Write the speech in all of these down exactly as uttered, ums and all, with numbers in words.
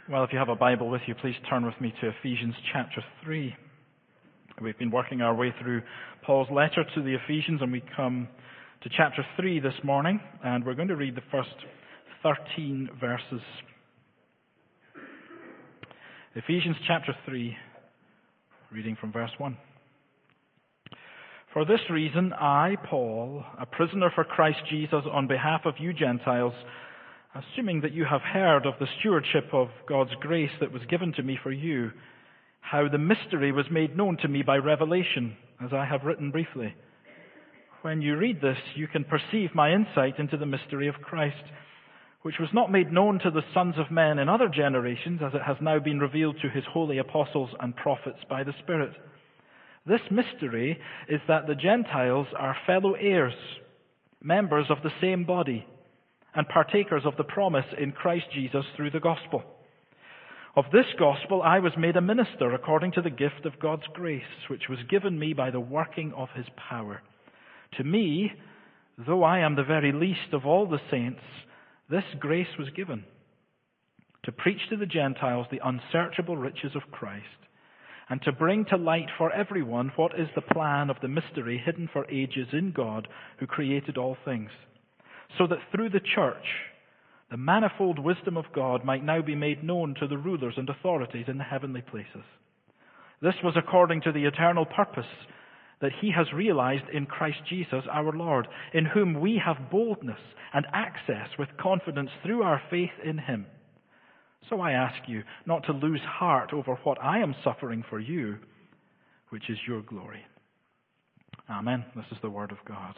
Well, if you have a Bible with you, please turn with me to Ephesians chapter three. We've been working our way through Paul's letter to the Ephesians, and we come to chapter three this morning, and we're going to read the first thirteen verses. Ephesians chapter three, reading from verse one. For this reason, I, Paul, a prisoner for Christ Jesus, on behalf of you Gentiles, assuming that you have heard of the stewardship of God's grace that was given to me for you, how the mystery was made known to me by revelation, as I have written briefly. When you read this, you can perceive my insight into the mystery of Christ, which was not made known to the sons of men in other generations, as it has now been revealed to his holy apostles and prophets by the Spirit. This mystery is that the Gentiles are fellow heirs, members of the same body, and partakers of the promise in Christ Jesus through the gospel. Of this gospel I was made a minister according to the gift of God's grace, which was given me by the working of his power. To me, though I am the very least of all the saints, this grace was given, to preach to the Gentiles the unsearchable riches of Christ, and to bring to light for everyone what is the plan of the mystery hidden for ages in God, who created all things, so that through the church the manifold wisdom of God might now be made known to the rulers and authorities in the heavenly places. This was according to the eternal purpose that he has realized in Christ Jesus our Lord, in whom we have boldness and access with confidence through our faith in him. So I ask you not to lose heart over what I am suffering for you, which is your glory. Amen. This is the word of God.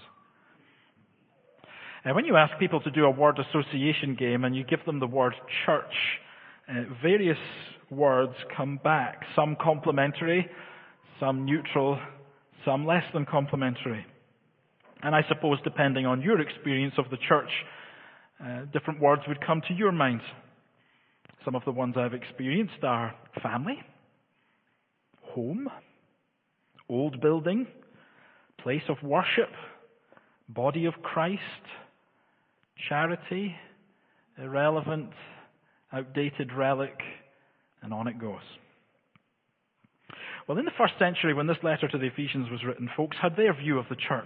Uh, when you ask people to do a word association game and you give them the word church, uh, various words come back. Some complimentary, some neutral, some less than complimentary. And I suppose depending on your experience of the church, uh, different words would come to your mind. Some of the ones I've experienced are family, home, old building, place of worship, body of Christ, charity, irrelevant, outdated relic, and on it goes. Well, in the first century, when this letter to the Ephesians was written, folks had their view of the church.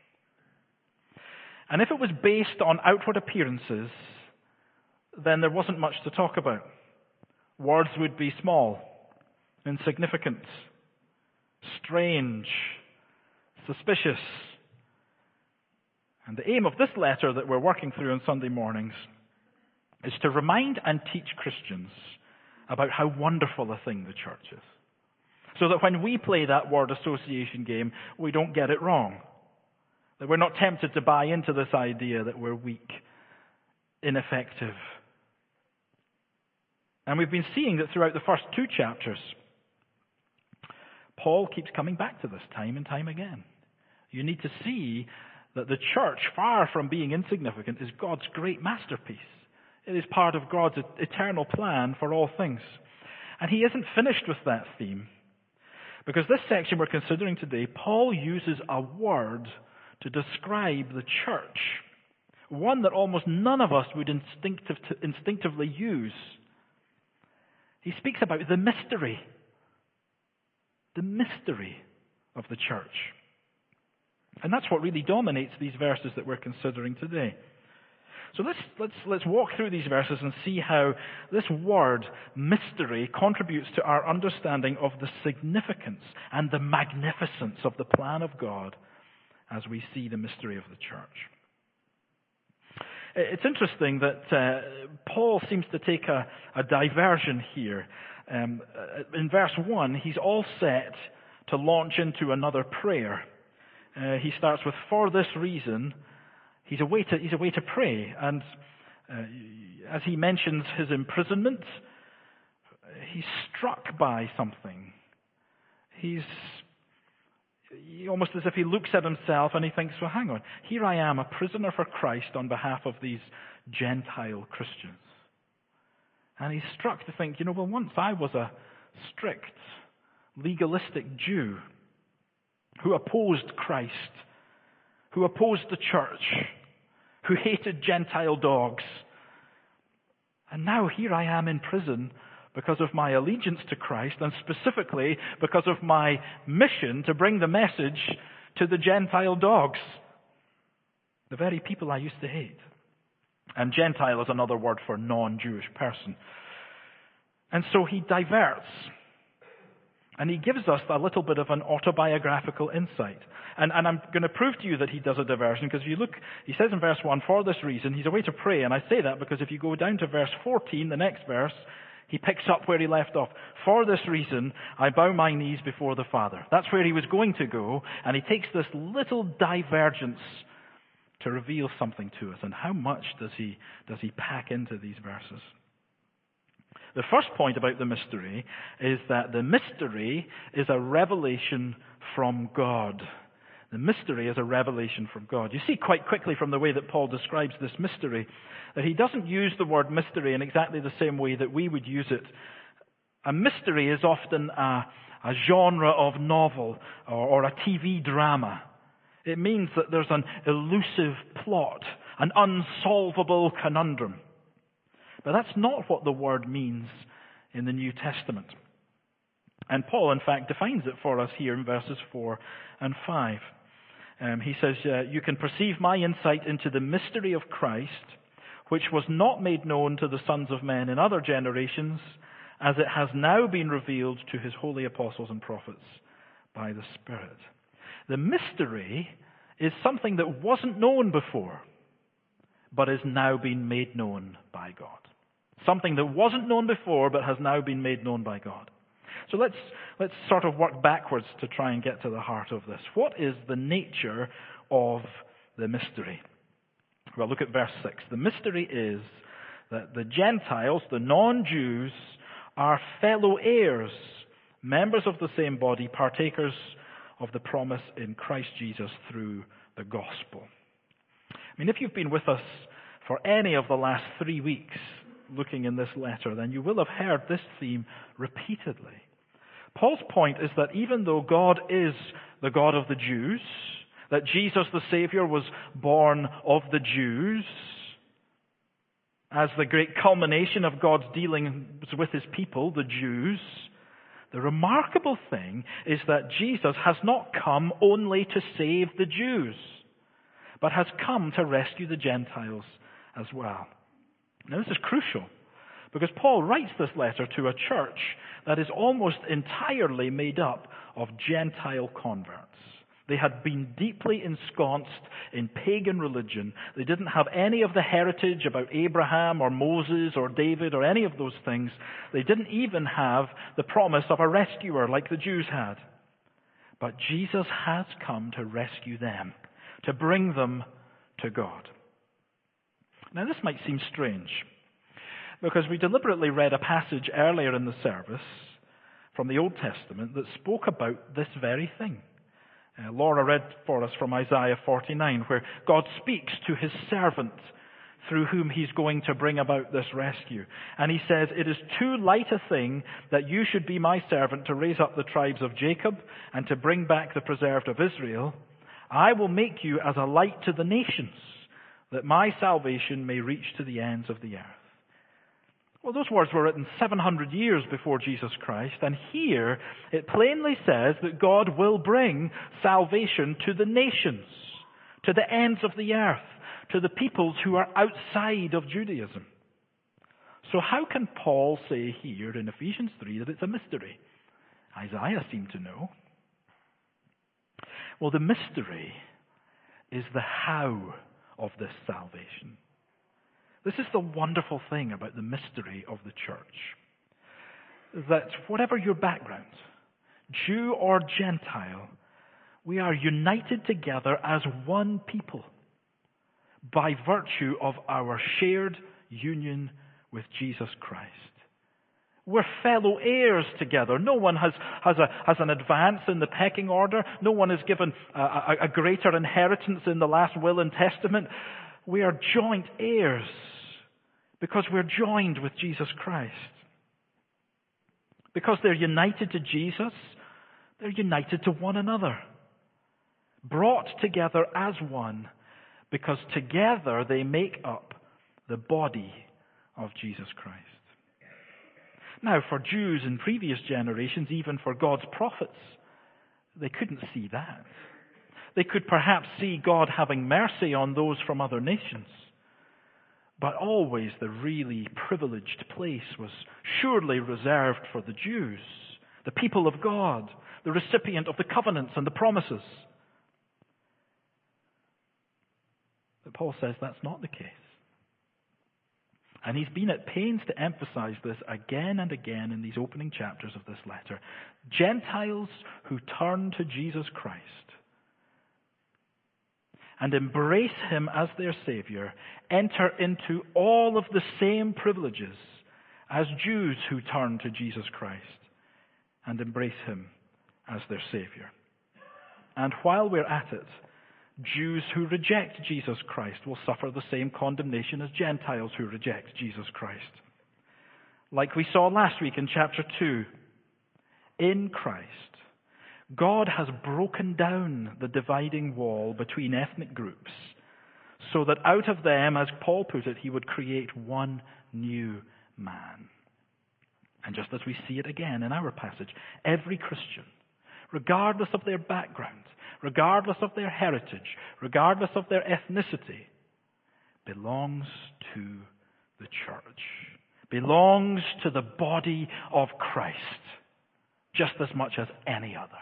And if it was based on outward appearances, then there wasn't much to talk about. Words would be small, insignificant, strange, suspicious. And the aim of this letter that we're working through on Sunday mornings is to remind and teach Christians about how wonderful a thing the church is. So that when we play that word association game, we don't get it wrong. That we're not tempted to buy into this idea that we're weak, ineffective. And we've been seeing that throughout the first two chapters, Paul keeps coming back to this time and time again. You need to see that the church, far from being insignificant, is God's great masterpiece. It is part of God's eternal plan for all things. And he isn't finished with that theme. Because this section we're considering today, Paul uses a word to describe the church. One that almost none of us would instinctive instinctively use. He speaks about the mystery. The mystery of the church. And that's what really dominates these verses that we're considering today. So let's, let's, let's walk through these verses and see how this word, mystery, contributes to our understanding of the significance and the magnificence of the plan of God as we see the mystery of the church. It's interesting that uh, Paul seems to take a, a diversion here. Um, in verse one, he's all set to launch into another prayer. Uh, he starts with, for this reason, he's a way to, he's a way to pray. And uh, as he mentions his imprisonment, he's struck by something. He's almost as if he looks at himself and he thinks, well, hang on, here I am, a prisoner for Christ on behalf of these Gentile Christians. And he's struck to think, you know, well, once I was a strict, legalistic Jew who opposed Christ, who opposed the church, who hated Gentile dogs. And now here I am in prison because of my allegiance to Christ, and specifically because of my mission to bring the message to the Gentile dogs, the very people I used to hate. And Gentile is another word for non-Jewish person. And so he diverts. And he gives us a little bit of an autobiographical insight. And, and I'm going to prove to you that he does a diversion, because if you look, he says in verse one, for this reason, he's away to pray. And I say that because if you go down to verse fourteen, the next verse, he picks up where he left off. For this reason, I bow my knees before the Father. That's where he was going to go. And he takes this little divergence to reveal something to us. And how much does he, does he pack into these verses? The first point about the mystery is that the mystery is a revelation from God. The mystery is a revelation from God. You see quite quickly from the way that Paul describes this mystery that he doesn't use the word mystery in exactly the same way that we would use it. A mystery is often a, a genre of novel or, or a T V drama. It means that there's an elusive plot, an unsolvable conundrum. But that's not what the word means in the New Testament. And Paul, in fact, defines it for us here in verses four and five. Um, he says, uh, you can perceive my insight into the mystery of Christ, which was not made known to the sons of men in other generations, as it has now been revealed to his holy apostles and prophets by the Spirit. The mystery is something that wasn't known before, but is now being made known by God. Something that wasn't known before, but has now been made known by God. So let's let's sort of work backwards to try and get to the heart of this. What is the nature of the mystery? Well, look at verse six. The mystery is that the Gentiles, the non-Jews, are fellow heirs, members of the same body, partakers of the promise in Christ Jesus through the gospel. I mean, if you've been with us for any of the last three weeks looking in this letter, then you will have heard this theme repeatedly. Paul's point is that even though God is the God of the Jews, that Jesus the Savior was born of the Jews, as the great culmination of God's dealings with his people, the Jews, the remarkable thing is that Jesus has not come only to save the Jews, but has come to rescue the Gentiles as well. Now this is crucial, because Paul writes this letter to a church that is almost entirely made up of Gentile converts. They had been deeply ensconced in pagan religion. They didn't have any of the heritage about Abraham or Moses or David or any of those things. They didn't even have the promise of a rescuer like the Jews had. But Jesus has come to rescue them, to bring them to God. Now this might seem strange, because we deliberately read a passage earlier in the service from the Old Testament that spoke about this very thing. Uh, Laura read for us from Isaiah forty-nine, where God speaks to his servant through whom he's going to bring about this rescue. And he says, it is too light a thing that you should be my servant to raise up the tribes of Jacob and to bring back the preserved of Israel. I will make you as a light to the nations, that my salvation may reach to the ends of the earth. Well, those words were written seven hundred years before Jesus Christ, and here it plainly says that God will bring salvation to the nations, to the ends of the earth, to the peoples who are outside of Judaism. So how can Paul say here in Ephesians three that it's a mystery? Isaiah seemed to know. Well, the mystery is the how of this salvation. This is the wonderful thing about the mystery of the church. That whatever your background, Jew or Gentile, we are united together as one people by virtue of our shared union with Jesus Christ. We're fellow heirs together. No one has, has, a, has an advance in the pecking order. No one is given a, a, a greater inheritance in the last will and testament. We are joint heirs because we're joined with Jesus Christ. Because they're united to Jesus, they're united to one another. Brought together as one, because together they make up the body of Jesus Christ. Now, for Jews in previous generations, even for God's prophets, they couldn't see that. They could perhaps see God having mercy on those from other nations. But always the really privileged place was surely reserved for the Jews, the people of God, the recipient of the covenants and the promises. But Paul says that's not the case. And he's been at pains to emphasize this again and again in these opening chapters of this letter. Gentiles who turn to Jesus Christ and embrace him as their Savior enter into all of the same privileges as Jews who turn to Jesus Christ and embrace him as their Savior. And while we're at it, Jews who reject Jesus Christ will suffer the same condemnation as Gentiles who reject Jesus Christ. Like we saw last week in chapter two, in Christ, God has broken down the dividing wall between ethnic groups so that out of them, as Paul put it, he would create one new man. And just as we see it again in our passage, every Christian, regardless of their background, regardless of their heritage, regardless of their ethnicity, belongs to the church, belongs to the body of Christ, just as much as any other.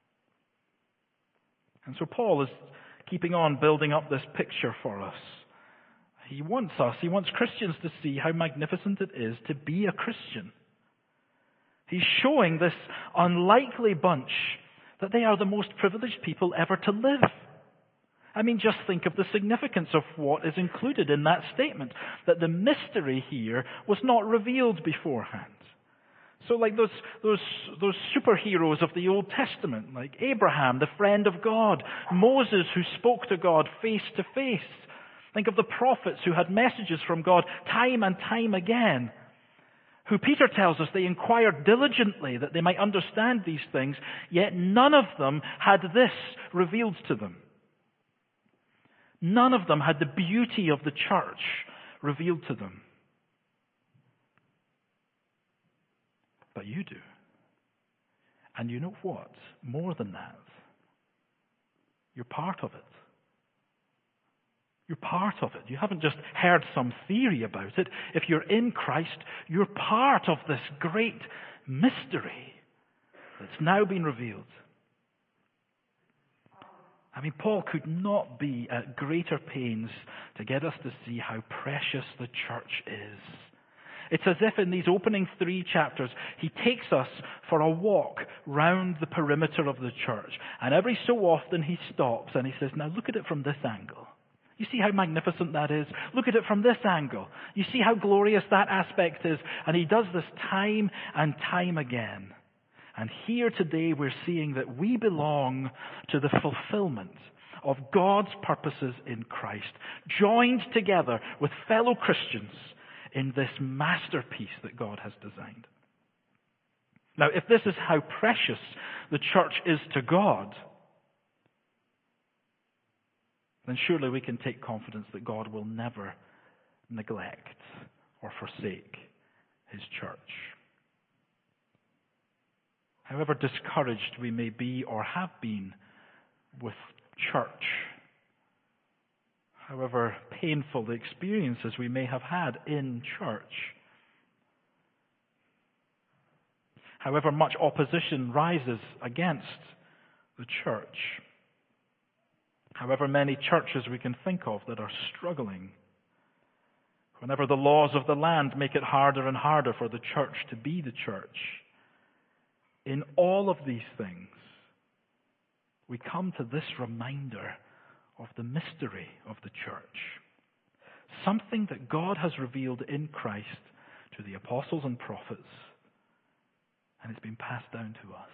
And so Paul is keeping on building up this picture for us. He wants us, he wants Christians to see how magnificent it is to be a Christian. He's showing this unlikely bunch that they are the most privileged people ever to live. I mean, just think of the significance of what is included in that statement, that the mystery here was not revealed beforehand. So like those, those, those superheroes of the Old Testament, like Abraham, the friend of God, Moses, who spoke to God face to face. Think of the prophets who had messages from God time and time again, who Peter tells us they inquired diligently that they might understand these things, yet none of them had this revealed to them. None of them had the beauty of the church revealed to them. But you do. And you know what? More than that, you're part of it. You're part of it. You haven't just heard some theory about it. If you're in Christ, you're part of this great mystery that's now been revealed. I mean, Paul could not be at greater pains to get us to see how precious the church is. It's as if in these opening three chapters, he takes us for a walk round the perimeter of the church. And every so often he stops and he says, now look at it from this angle. You see how magnificent that is? Look at it from this angle. You see how glorious that aspect is? And he does this time and time again. And here today we're seeing that we belong to the fulfillment of God's purposes in Christ, joined together with fellow Christians in this masterpiece that God has designed. Now, if this is how precious the church is to God, then surely we can take confidence that God will never neglect or forsake his church. However discouraged we may be or have been with church, however painful the experiences we may have had in church, however much opposition rises against the church, however many churches we can think of that are struggling, whenever the laws of the land make it harder and harder for the church to be the church, in all of these things, we come to this reminder of the mystery of the church. Something that God has revealed in Christ to the apostles and prophets, and it's been passed down to us.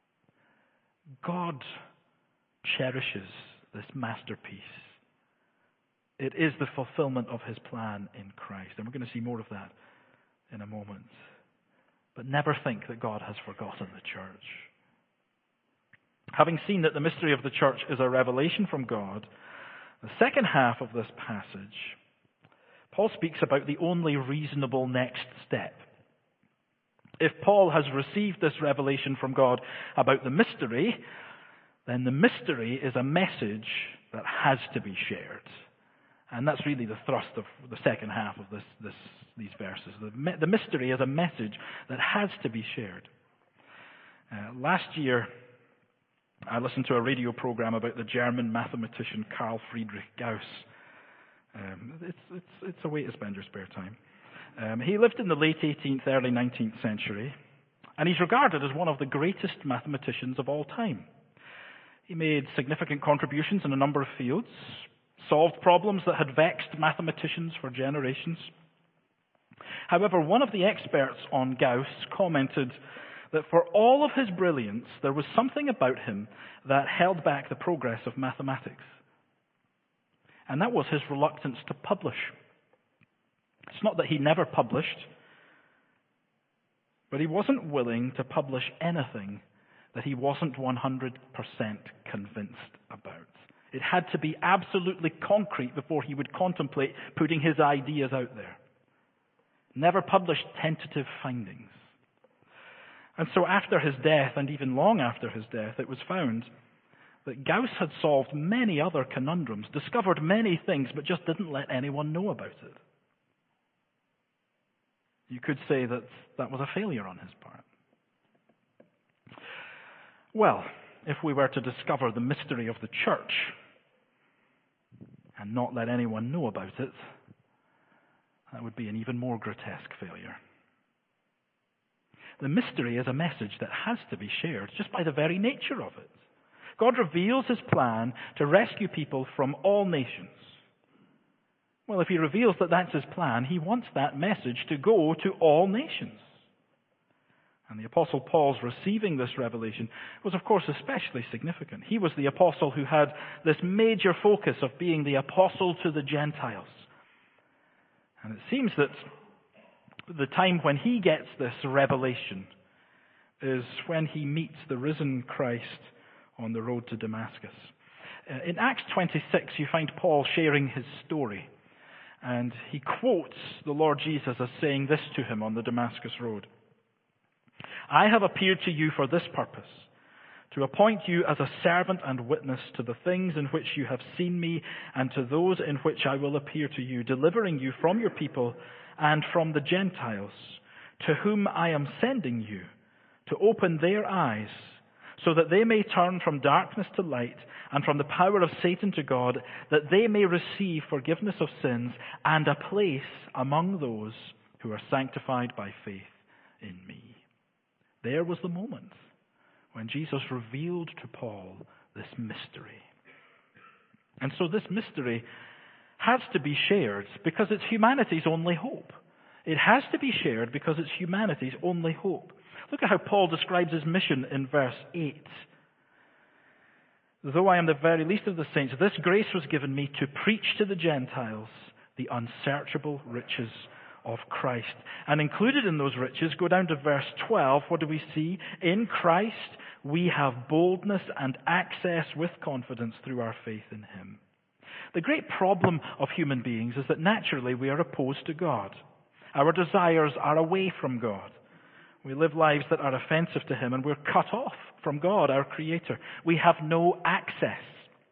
God cherishes this masterpiece. It is the fulfillment of his plan in Christ, and we're going to see more of that in a moment. But never think that God has forgotten the church. Having seen that the mystery of the church is a revelation from God, the second half of this passage, Paul speaks about the only reasonable next step. If Paul has received this revelation from God about the mystery, then the mystery is a message that has to be shared. And that's really the thrust of the second half of this, this, these verses. The, the mystery is a message that has to be shared. Uh, last year, I listened to a radio program about the German mathematician Carl Friedrich Gauss. Um, it's, it's, it's a way to spend your spare time. Um, he lived in the late eighteenth, early nineteenth century, and he's regarded as one of the greatest mathematicians of all time. He made significant contributions in a number of fields, solved problems that had vexed mathematicians for generations. However, one of the experts on Gauss commented that for all of his brilliance, there was something about him that held back the progress of mathematics. And that was his reluctance to publish. It's not that he never published, but he wasn't willing to publish anything that he wasn't one hundred percent convinced about. It had to be absolutely concrete before he would contemplate putting his ideas out there. Never published tentative findings. And so after his death, and even long after his death, it was found that Gauss had solved many other conundrums, discovered many things, but just didn't let anyone know about it. You could say that that was a failure on his part. Well, if we were to discover the mystery of the church and not let anyone know about it, that would be an even more grotesque failure. The mystery is a message that has to be shared just by the very nature of it. God reveals his plan to rescue people from all nations. Well, if he reveals that that's his plan, he wants that message to go to all nations. And the Apostle Paul's receiving this revelation was, of course, especially significant. He was the apostle who had this major focus of being the apostle to the Gentiles. And it seems that the time when he gets this revelation is when he meets the risen Christ on the road to Damascus. In Acts twenty-six, you find Paul sharing his story. And he quotes the Lord Jesus as saying this to him on the Damascus road. I have appeared to you for this purpose, to appoint you as a servant and witness to the things in which you have seen me and to those in which I will appear to you, delivering you from your people and from the Gentiles, to whom I am sending you, to open their eyes, so that they may turn from darkness to light and from the power of Satan to God, that they may receive forgiveness of sins and a place among those who are sanctified by faith in me. There was the moment when Jesus revealed to Paul this mystery. And so this mystery has to be shared because it's humanity's only hope. It has to be shared because it's humanity's only hope. Look at how Paul describes his mission in verse eight. Though I am the very least of the saints, this grace was given me to preach to the Gentiles the unsearchable riches of Christ. And included in those riches, go down to verse twelve, what do we see? In Christ we have boldness and access with confidence through our faith in him. The great problem of human beings is that naturally we are opposed to God. Our desires are away from God. We live lives that are offensive to him, and we're cut off from God, our Creator. We have no access.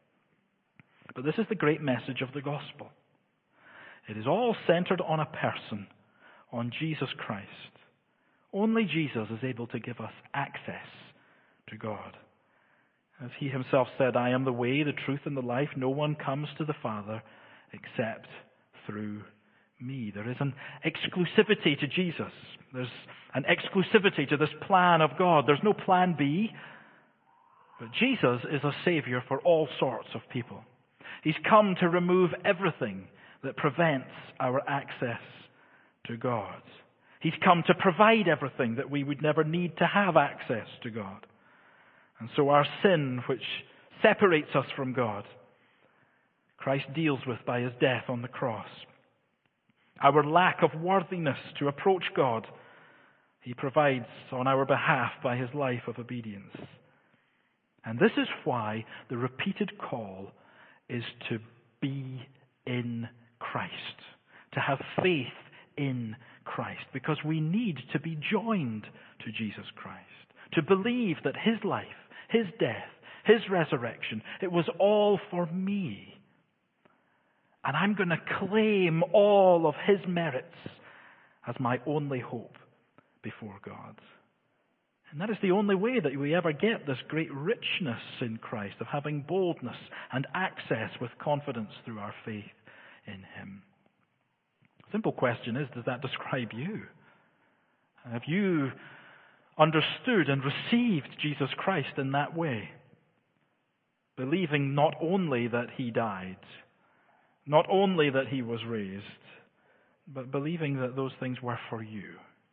But this is the great message of the gospel. It is all centered on a person, on Jesus Christ. Only Jesus is able to give us access to God. As he himself said, I am the way, the truth, and the life. No one comes to the Father except through me. There is an exclusivity to Jesus. There's an exclusivity to this plan of God. There's no plan B. But Jesus is a Savior for all sorts of people. He's come to remove everything that prevents our access to God. He's come to provide everything that we would never need to have access to God. And so our sin, which separates us from God, Christ deals with by his death on the cross. Our lack of worthiness to approach God, he provides on our behalf by his life of obedience. And this is why the repeated call is to be in Christ, to have faith in Christ, because we need to be joined to Jesus Christ, to believe that his life, his death, his resurrection, it was all for me. And I'm going to claim all of his merits as my only hope before God. And that is the only way that we ever get this great richness in Christ, of having boldness and access with confidence through our faith in him. Simple question is, does that describe you? Have you understood and received Jesus Christ in that way? Believing not only that he died, not only that he was raised, but believing that those things were for you.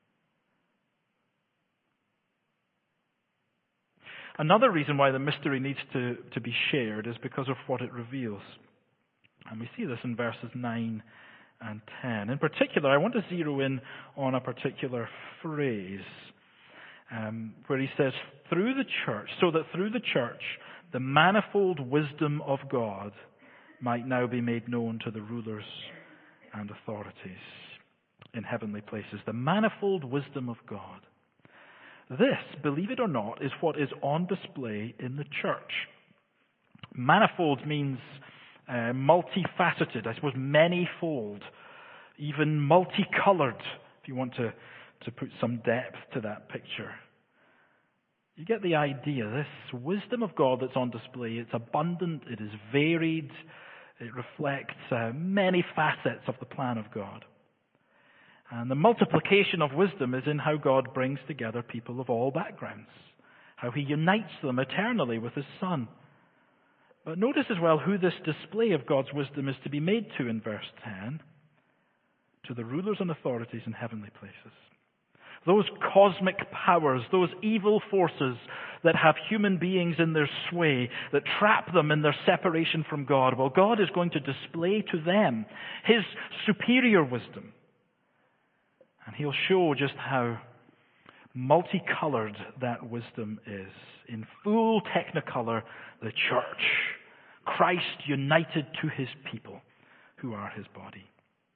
Another reason why the mystery needs to, to be shared is because of what it reveals. And we see this in verses nine and ten. In particular, I want to zero in on a particular phrase um, where he says, through the church, so that through the church, the manifold wisdom of God might now be made known to the rulers and authorities in heavenly places. The manifold wisdom of God. This, believe it or not, is what is on display in the church. Manifold means uh, multifaceted, I suppose manifold, even multicolored, if you want to, to put some depth to that picture. You get the idea. This wisdom of God that's on display, it's abundant, it is varied, it reflects uh, many facets of the plan of God. And the multiplication of wisdom is in how God brings together people of all backgrounds, how he unites them eternally with his Son. But notice as well who this display of God's wisdom is to be made to in verse ten. To the rulers and authorities in heavenly places. Those cosmic powers, those evil forces that have human beings in their sway, that trap them in their separation from God. Well, God is going to display to them his superior wisdom. And he'll show just how multicolored that wisdom is. In full technicolor, the church. Christ united to his people, who are his body.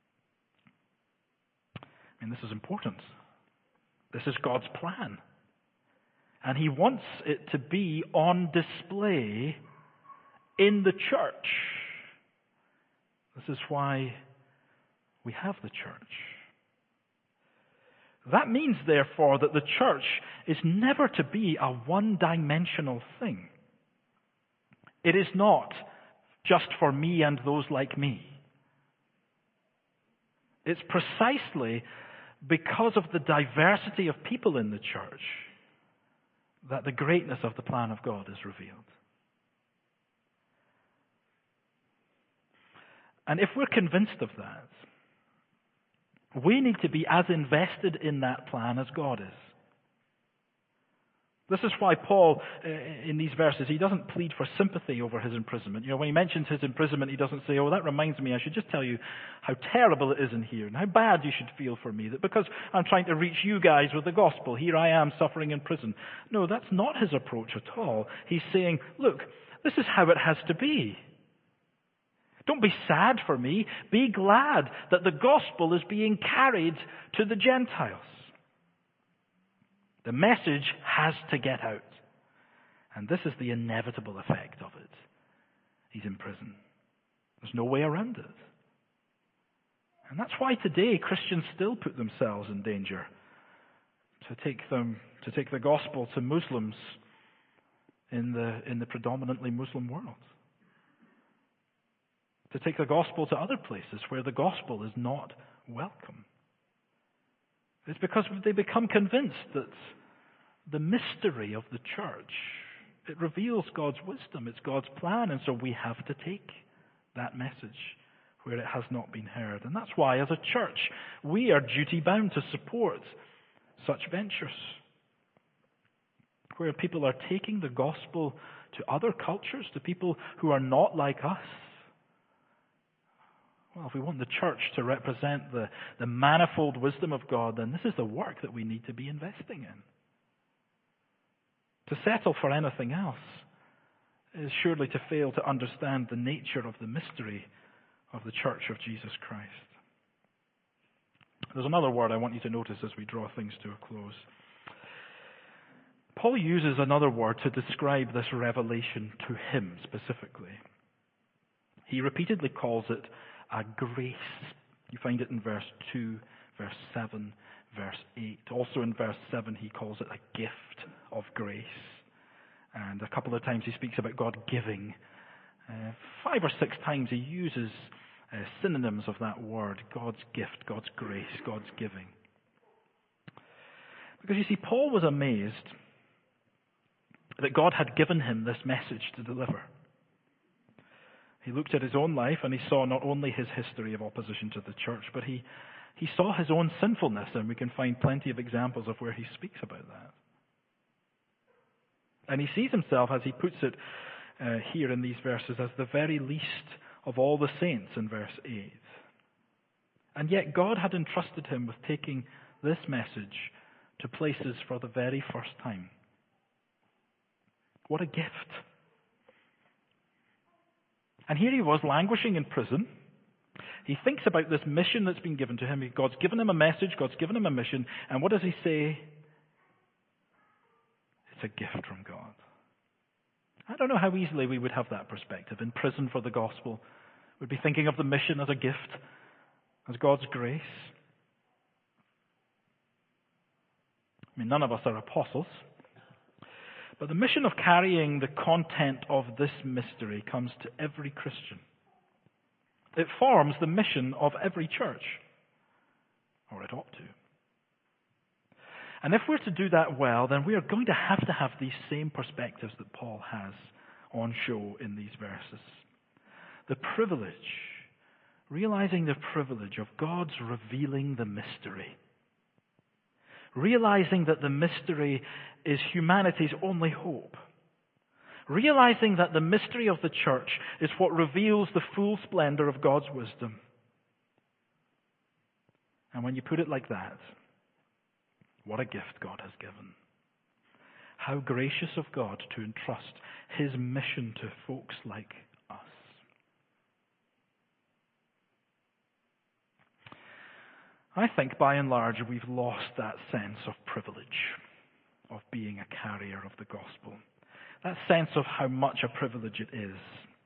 I mean, this is important. This is God's plan. And he wants it to be on display in the church. This is why we have the church. That means, therefore, that the church is never to be a one-dimensional thing. It is not just for me and those like me. It's precisely because of the diversity of people in the church that the greatness of the plan of God is revealed. And if we're convinced of that, we need to be as invested in that plan as God is. This is why Paul, in these verses, he doesn't plead for sympathy over his imprisonment. You know, when he mentions his imprisonment, he doesn't say, oh, that reminds me, I should just tell you how terrible it is in here and how bad you should feel for me, that because I'm trying to reach you guys with the gospel, here I am suffering in prison. No, that's not his approach at all. He's saying, look, this is how it has to be. Don't be sad for me. Be glad that the gospel is being carried to the Gentiles. The message has to get out. And this is the inevitable effect of it. He's in prison. There's no way around it. And that's why today Christians still put themselves in danger to take them to take the gospel to Muslims in the in the predominantly Muslim world. To take the gospel to other places where the gospel is not welcome. It's because they become convinced that the mystery of the church, it reveals God's wisdom, it's God's plan, and so we have to take that message where it has not been heard. And that's why, as a church, we are duty-bound to support such ventures, where people are taking the gospel to other cultures, to people who are not like us. Well, if we want the church to represent the, the manifold wisdom of God, then this is the work that we need to be investing in. To settle for anything else is surely to fail to understand the nature of the mystery of the church of Jesus Christ. There's another word I want you to notice as we draw things to a close. Paul uses another word to describe this revelation to him specifically. He repeatedly calls it a grace. You find it in verse two, verse seven, verse eight. Also in verse seven, he calls it a gift of grace. And a couple of times he speaks about God giving. Uh, five or six times he uses uh, synonyms of that word, God's gift, God's grace, God's giving. Because you see, Paul was amazed that God had given him this message to deliver. He looked at his own life and he saw not only his history of opposition to the church, but he, he saw his own sinfulness, and we can find plenty of examples of where he speaks about that. And he sees himself, as he puts it uh, here in these verses, as the very least of all the saints in verse eight. And yet God had entrusted him with taking this message to places for the very first time. What a gift. And here he was, languishing in prison. He thinks about this mission that's been given to him. God's given him a message, God's given him a mission, and what does he say? It's a gift from God. I don't know how easily we would have that perspective. In prison for the gospel, we'd be thinking of the mission as a gift, as God's grace. I mean, none of us are apostles. But the mission of carrying the content of this mystery comes to every Christian. It forms the mission of every church, or it ought to. And if we're to do that well, then we are going to have to have these same perspectives that Paul has on show in these verses. The privilege, realizing the privilege of God's revealing the mystery. Realizing that the mystery is humanity's only hope. Realizing that the mystery of the church is what reveals the full splendor of God's wisdom. And when you put it like that, what a gift God has given. How gracious of God to entrust his mission to folks like us. I think by and large we've lost that sense of privilege of being a carrier of the gospel. That sense of how much a privilege it is.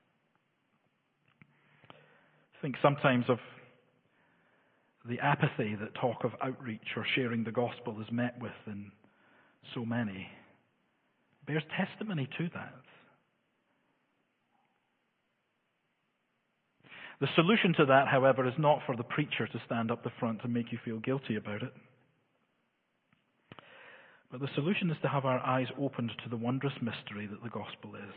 Think sometimes of the apathy that talk of outreach or sharing the gospel is met with in so many. Bears testimony to that. The solution to that, however, is not for the preacher to stand up the front and make you feel guilty about it. But the solution is to have our eyes opened to the wondrous mystery that the gospel is.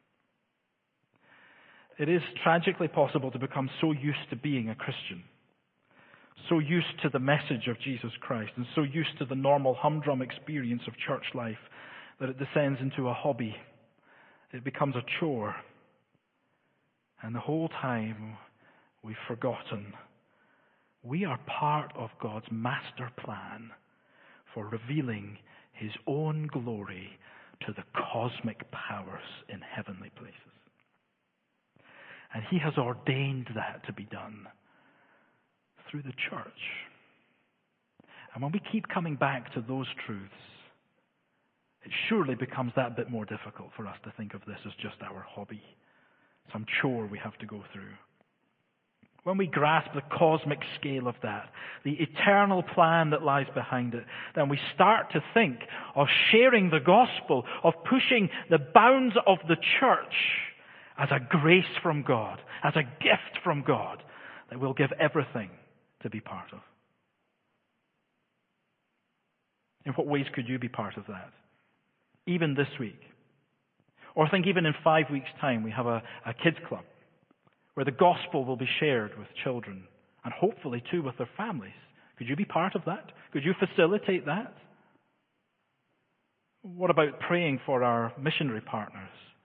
It is tragically possible to become so used to being a Christian, so used to the message of Jesus Christ, and so used to the normal humdrum experience of church life that it descends into a hobby. It becomes a chore. And the whole time we've forgotten we are part of God's master plan for revealing his own glory to the cosmic powers in heavenly places. And he has ordained that to be done through the church. And when we keep coming back to those truths, it surely becomes that bit more difficult for us to think of this as just our hobby, some chore we have to go through. When we grasp the cosmic scale of that, the eternal plan that lies behind it, then we start to think of sharing the gospel, of pushing the bounds of the church as a grace from God, as a gift from God that we'll give everything to be part of. In what ways could you be part of that? Even this week. Or think even in five weeks' time we have a, a kids club where the gospel will be shared with children and hopefully too with their families. Could you be part of that? Could you facilitate that? What about praying for our missionary partners?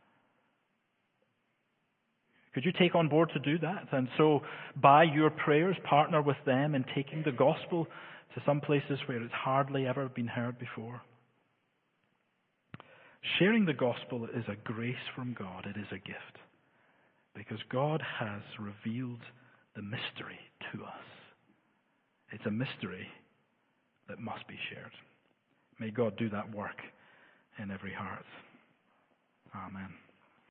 Could you take on board to do that? And so by your prayers, partner with them in taking the gospel to some places where it's hardly ever been heard before. Sharing the gospel is a grace from God. It is a gift. Because God has revealed the mystery to us. It's a mystery that must be shared. May God do that work in every heart. Amen.